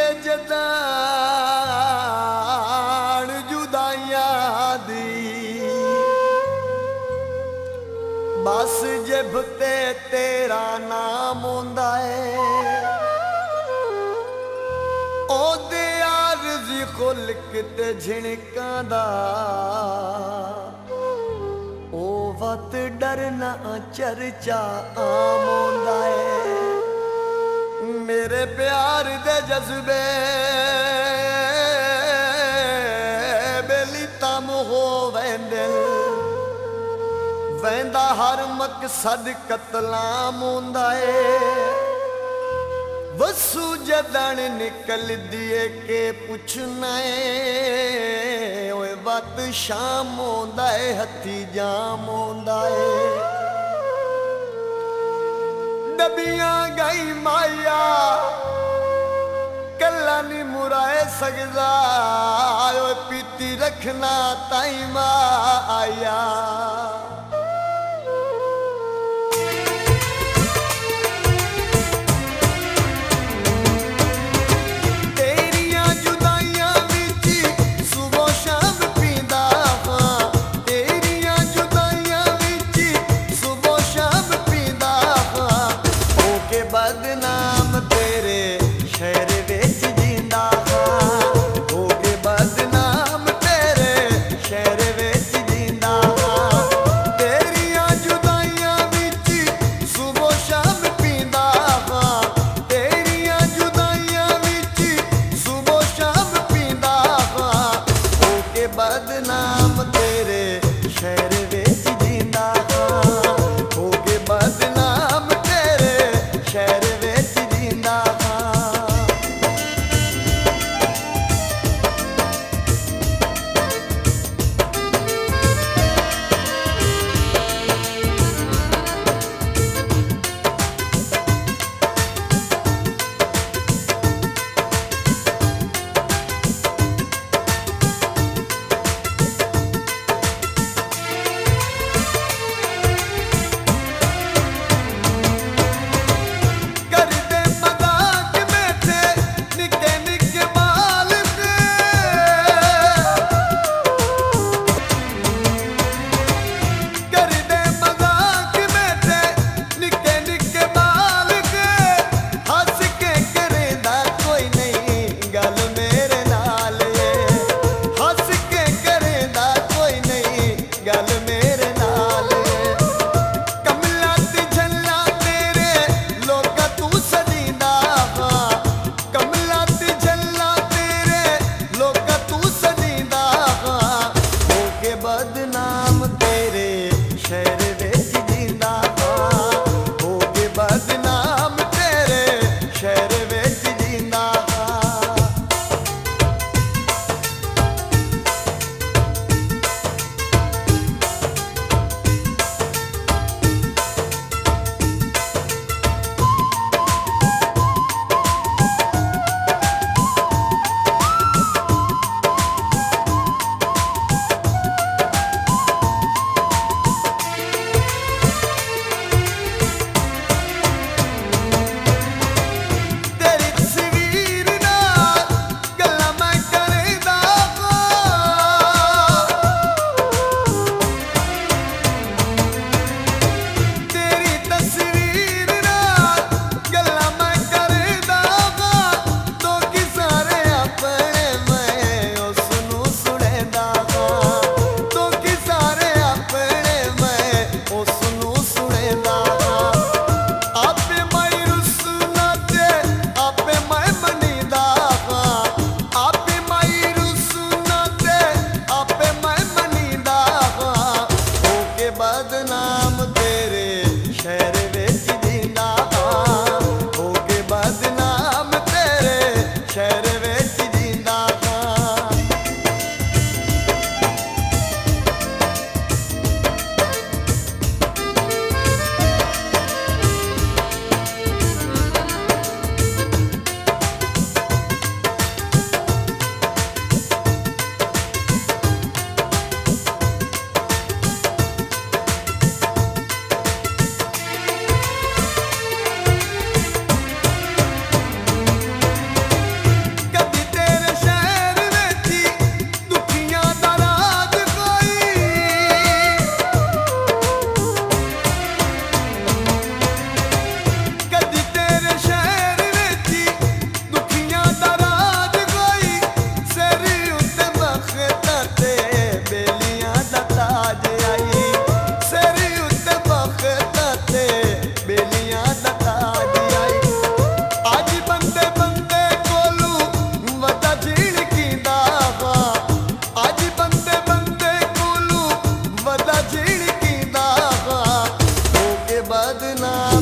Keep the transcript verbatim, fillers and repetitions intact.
जदान जुदाइयां दी बस जिभ ते तेरा नाम होंदा है ओदे आरज़ी खुल्क ते झिणकां दा ओ वत डरना चर्चा आम होंदा है मेरे प्यार दे जज्बे बेली तम हो वेंदे वेंदा हर मकसद कतलाम होंदा है वसू जदन निकल दिए के पुछना है ओए वत शाम होंदा है हथी जाम होंदा है डबियां गई माया कला नहीं मुराए सकदा ओए पीती रखना ताई माया बदनाम तेरे शहर विच जींदा हो गए बदनाम तेरे शहर विच जींदा ना